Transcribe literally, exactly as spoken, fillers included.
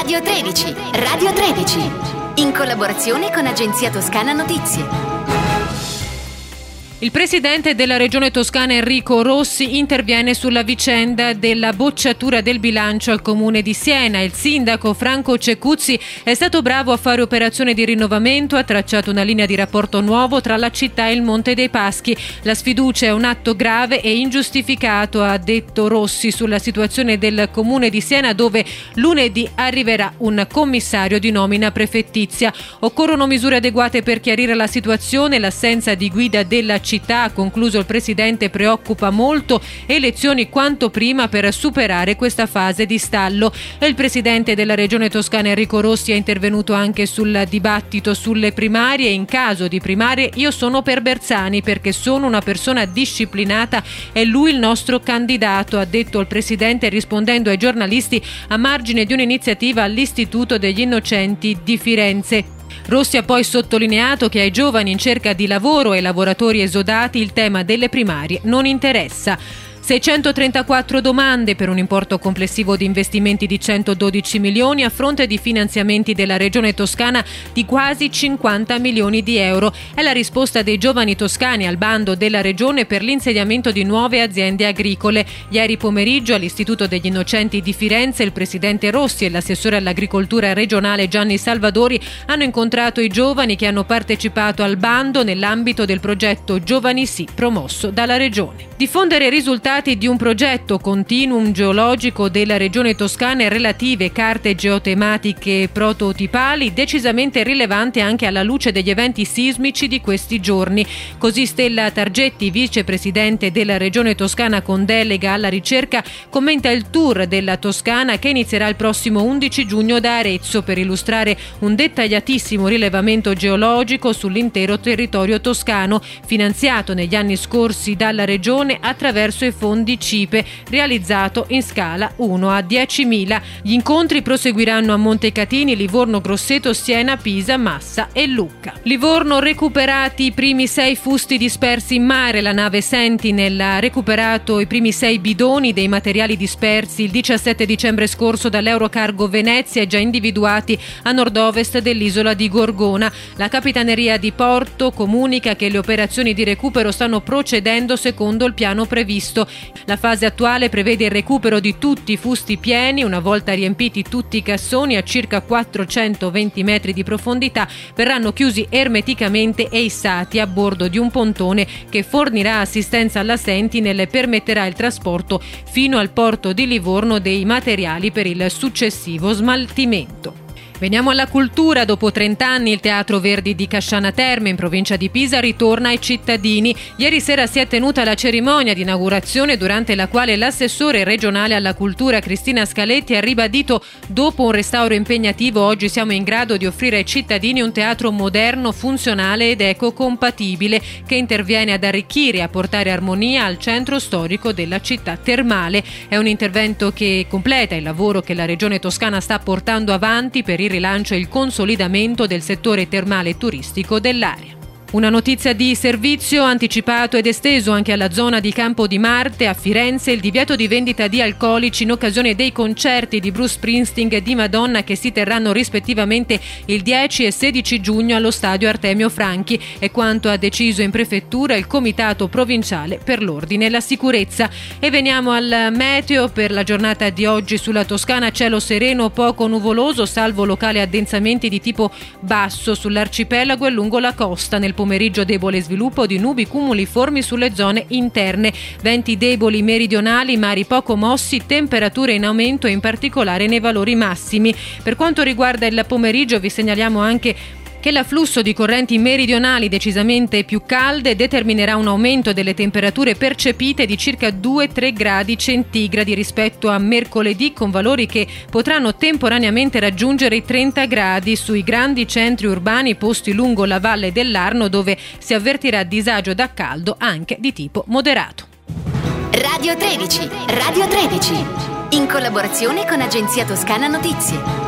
Radio tredici, Radio tredici, in collaborazione con Agenzia Toscana Notizie. Il presidente della Regione Toscana Enrico Rossi interviene sulla vicenda della bocciatura del bilancio al comune di Siena. Il sindaco Franco Cecuzzi è stato bravo a fare operazione di rinnovamento, ha tracciato una linea di rapporto nuovo tra la città e il Monte dei Paschi. La sfiducia è un atto grave e ingiustificato, ha detto Rossi sulla situazione del comune di Siena, dove lunedì arriverà un commissario di nomina prefettizia. Occorrono misure adeguate per chiarire la situazione, l'assenza di guida della città città, ha concluso il presidente, preoccupa molto, elezioni quanto prima per superare questa fase di stallo. Il presidente della Regione Toscana Enrico Rossi è intervenuto anche sul dibattito sulle primarie. In caso di primarie io sono per Bersani perché sono una persona disciplinata, è lui il nostro candidato, ha detto il presidente rispondendo ai giornalisti a margine di un'iniziativa all'Istituto degli Innocenti di Firenze. Rossi ha poi sottolineato che ai giovani in cerca di lavoro e ai lavoratori esodati il tema delle primarie non interessa. seicentotrentaquattro domande per un importo complessivo di investimenti di centododici milioni a fronte di finanziamenti della Regione Toscana di quasi cinquanta milioni di euro. È la risposta dei giovani toscani al bando della Regione per l'insediamento di nuove aziende agricole. Ieri pomeriggio all'Istituto degli Innocenti di Firenze il presidente Rossi e l'assessore all'agricoltura regionale Gianni Salvadori hanno incontrato i giovani che hanno partecipato al bando nell'ambito del progetto Giovani Sì promosso dalla Regione. Diffondere i risultati di un progetto continuum geologico della Regione Toscana e relative carte geotematiche prototipali decisamente rilevante anche alla luce degli eventi sismici di questi giorni. Così Stella Targetti, vicepresidente della Regione Toscana con delega alla ricerca, commenta il tour della Toscana che inizierà il prossimo undici giugno da Arezzo per illustrare un dettagliatissimo rilevamento geologico sull'intero territorio toscano, finanziato negli anni scorsi dalla Regione attraverso i fondi CIPE, realizzato in scala uno a diecimila. Gli incontri proseguiranno a Montecatini, Livorno, Grosseto, Siena, Pisa, Massa e Lucca. Livorno, recuperati i primi sei fusti dispersi in mare. La nave Sentinel ha recuperato i primi sei bidoni dei materiali dispersi il diciassette dicembre scorso dall'Eurocargo Venezia, già individuati a nord-ovest dell'isola di Gorgona. La Capitaneria di Porto comunica che le operazioni di recupero stanno procedendo secondo il piano previsto. La fase attuale prevede il recupero di tutti i fusti pieni. Una volta riempiti tutti i cassoni a circa quattrocentoventi metri di profondità verranno chiusi ermeticamente e issati a bordo di un pontone che fornirà assistenza alla Sentinel e permetterà il trasporto fino al porto di Livorno dei materiali per il successivo smaltimento. Veniamo alla cultura. Dopo trenta anni il Teatro Verdi di Casciana Terme, in provincia di Pisa, ritorna ai cittadini. Ieri sera si è tenuta la cerimonia di inaugurazione durante la quale l'assessore regionale alla cultura Cristina Scaletti ha ribadito: dopo un restauro impegnativo oggi siamo in grado di offrire ai cittadini un teatro moderno, funzionale ed ecocompatibile che interviene ad arricchire e a portare armonia al centro storico della città termale. È un intervento che completa il lavoro che la Regione Toscana sta portando avanti per il rilancio e il consolidamento del settore termale e turistico dell'area. Una notizia di servizio: anticipato ed esteso anche alla zona di Campo di Marte a Firenze il divieto di vendita di alcolici in occasione dei concerti di Bruce Springsteen e di Madonna che si terranno rispettivamente il dieci e sedici giugno allo stadio Artemio Franchi. È quanto ha deciso in prefettura il Comitato Provinciale per l'Ordine e la Sicurezza. E veniamo al meteo per la giornata di oggi. Sulla Toscana cielo sereno, poco nuvoloso, salvo locali addensamenti di tipo basso sull'arcipelago e lungo la costa. Nel pomeriggio debole sviluppo di nubi cumuliformi sulle zone interne, venti deboli meridionali, mari poco mossi, temperature in aumento in particolare nei valori massimi. Per quanto riguarda il pomeriggio vi segnaliamo anche che l'afflusso di correnti meridionali decisamente più calde determinerà un aumento delle temperature percepite di circa due tre gradi centigradi rispetto a mercoledì, con valori che potranno temporaneamente raggiungere i trenta gradi sui grandi centri urbani posti lungo la valle dell'Arno, dove si avvertirà disagio da caldo anche di tipo moderato. Radio tredici, Radio tredici, in collaborazione con Agenzia Toscana Notizie.